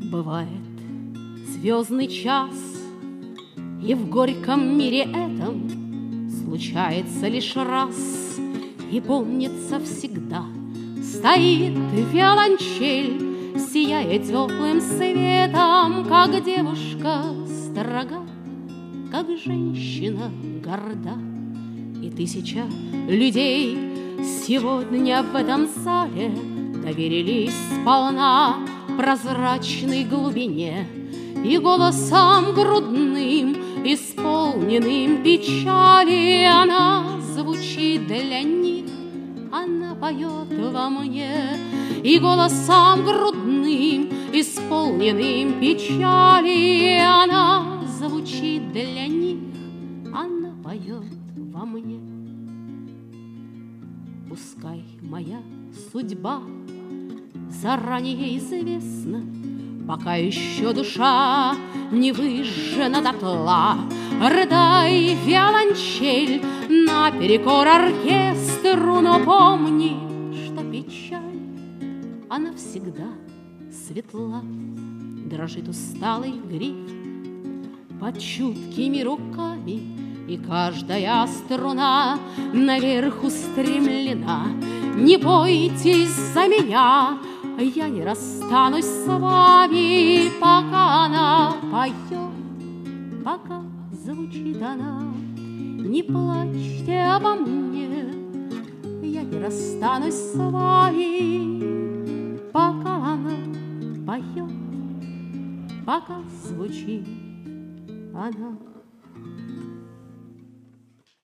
Бывает звездный час, и в горьком мире этом случается лишь раз, и помнится всегда. Стоит виолончель, сияя теплым светом, как девушка строга, как женщина горда. И тысяча людей сегодня в этом зале доверились сполна прозрачной глубине и голосом грудным, исполненным печали. Она звучит для них, она поет во мне, и голосом грудным, исполненным печали. Она звучит для них, она поет во мне. Пускай моя судьба заранее известна, пока еще душа не выжжена дотла. Рыдай, виолончель, наперекор оркестру, но помни, что печаль, она всегда светла. Дрожит усталый гриф под чуткими руками, и каждая струна наверх устремлена. Не бойтесь за меня, я не расстанусь с вами, пока она поет, пока звучит она. Не плачьте обо мне, я не расстанусь с вами, пока она поет, пока звучит она.